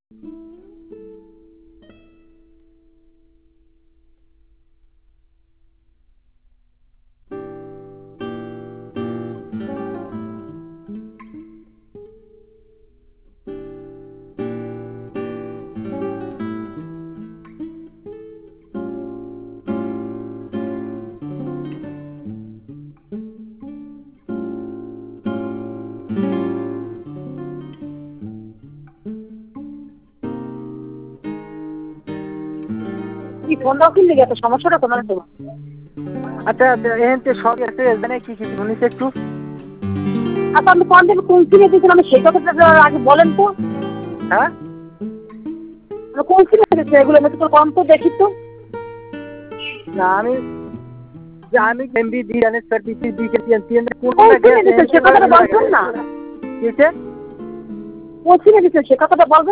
কি ফোন দাও কি লেগে এত সমস্যাটা তোমার তো? আচ্ছা আচ্ছা এখানে সব আছে এখানে কি কি শুনিস একটু। আচ্ছা আপনি কোন দিন কোন সিমে দিয়েছিলাম সেই কথাটা আগে বলেন তো। হ্যাঁ কোন সিমে দিয়েছে এগুলো আমি তো কম তো দেখি তো। না আমি এমবি দি জানিস স্যার পিসি দি কে কোন সিমে দিয়েছে সে কথাটা বলছেন না। কিসে কোন সিমে দিয়েছে সে কথাটা বলবেন।